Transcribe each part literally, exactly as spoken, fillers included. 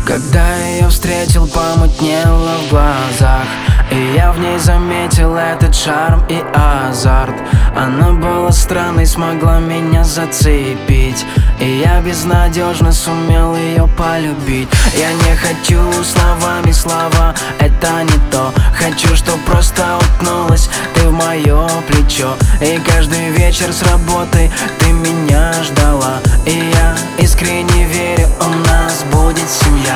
Когда ее встретил, помутнело в глазах, и я в ней заметил этот шарм и азарт. Она была странной, смогла меня зацепить, и я безнадежно сумел ее полюбить. Я не хочу словами слова, это не то. Хочу, чтоб просто уткнулась ты в мое плечо, и каждый вечер с работы ты меня ждала. И я искренне верю, у нас будет семья.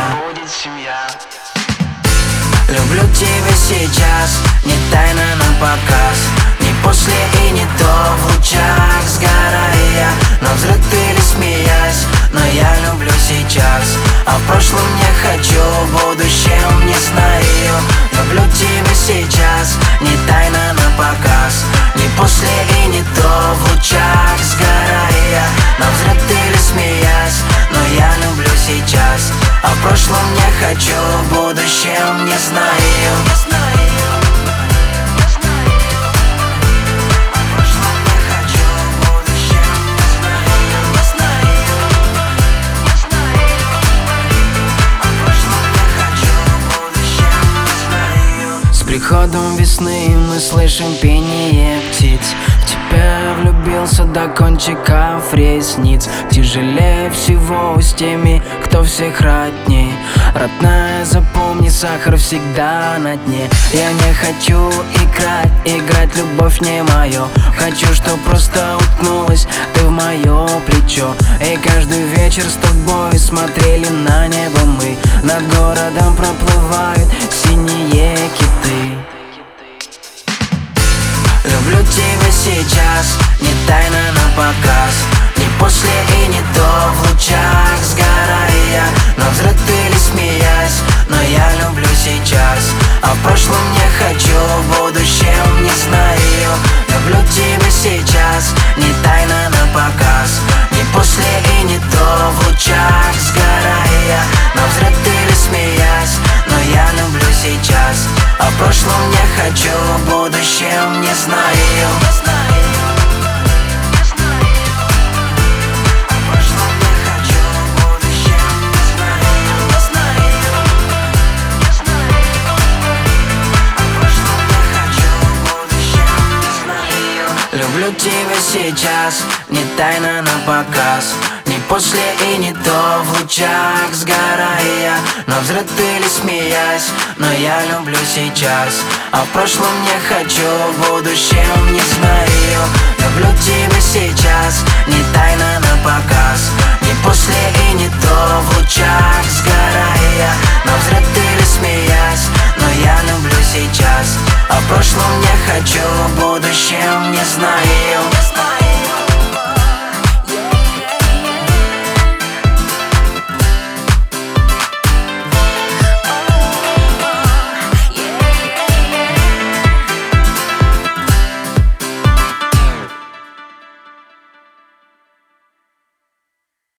Люблю тебя сейчас, не тайно на показ, не после и не до, в лучах сгорая, на взрыв или смеясь, но я люблю сейчас, а в прошлом не хочу, в будущем не знаю. Люблю тебя сейчас, не тайно на показ, не после и не до, в лучах сгорая, на взрыв или смеясь, но я люблю сейчас, а в прошлом не хочу, в будущем не знаю. С приходом весны мы слышим пение птиц. В тебя влюбился до кончиков ресниц. Тяжелее всего с теми, кто всех родней. Родная, запомни, сахар всегда на дне. Я не хочу играть, играть любовь не мое. Хочу, чтоб просто уткнулась ты в мое плечо, и каждый вечер с тобой смотрели на небо мы. Над городом проплывают синие киты. Люблю тебя сейчас, не тайно на показ, не после и не до, в лучах сгорая, на взрыв или смеясь, но я люблю сейчас, а в прошлом не хочу, в будущем не знаю. Люблю тебя сейчас, не тайно на показ, не после и не до, в лучах сгорая, на взрыв или смеясь, но я люблю сейчас, а в прошлом не хочу, в будущем не знаю. Люблю тебя сейчас, не тайно на показ, не после и не до, в лучах сгорая, на взрыв или смеясь, но я люблю сейчас, а в прошлом не хочу, в будущем не знаю. Люблю тебя сейчас, не тайно на показ, не после и не до, в лучах сгорая, на взрыв или смеясь, но я люблю сейчас, а в прошлом не хочу, в будущем не знаю.